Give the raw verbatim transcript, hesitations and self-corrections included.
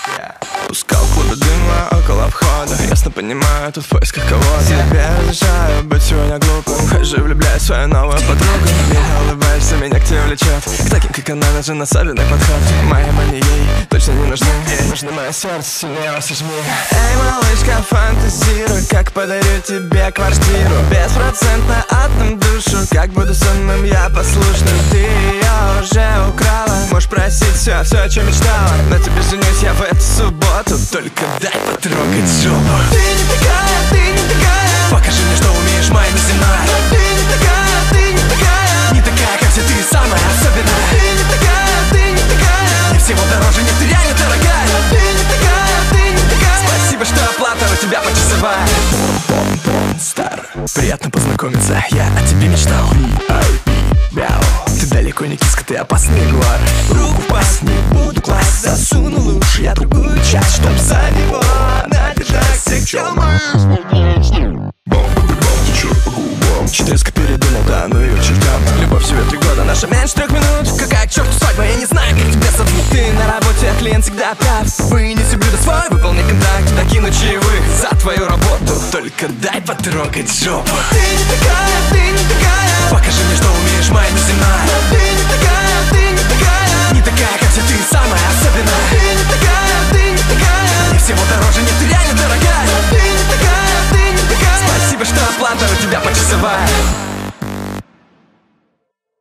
Пускал клубы дыма около входа. Ясно понимаю, тут в поисках кого-то. Тебе разрешаю быть сегодня глупым. Хожу, влюбляюсь в свою новую подругу. Меня улыбаешься, меня к тебе влечет. К таким, как она, нужен особенный подход. Моей маме ей точно не нужны. Ей нужно мое сердце, сильнее сожми. Эй, малышка, фантазируй, как подарю тебе квартиру. Беспроцентно отдам душу, как буду самым я послушным. Ты ее уже украла, можешь просить все, все, о чем мечтала. На тебе женюсь я в эту субботу, только дай потрогать жопу. Ты не такая, ты не такая. Покажи мне, что умеешь, моя неземная. Ты не такая, ты не такая. Не такая, как все, ты самая особенная. Ты не такая, ты не такая. Не всего дороже, нет, ты реально дорогая. Ты не такая, ты не такая. Спасибо, что оплата у тебя почасовая. Стар, приятно познакомиться, я о тебе мечтал. Ты далеко не киска, ты опасный ягуар. Руку в пасть не буду класть. Засуну лучше я другую часть, чтоб за него надержать всех челмы. Четырезка передумал, да, ну и чертям. Любовь всего три года, наша меньше трех минут. Какая к черту свадьба, я не знаю, как тебя зовут. Ты на работе, а клиент всегда прав. Вынеси блюдо свой, выполни контракт. Докину чаевых за твою работу. Только дай потрогать жопу. Ты не такая, ты не такая. Покажи мне, что умеешь, моя неземная. Ты не такая, ты не такая. Не такая, как все, ты самая особенная.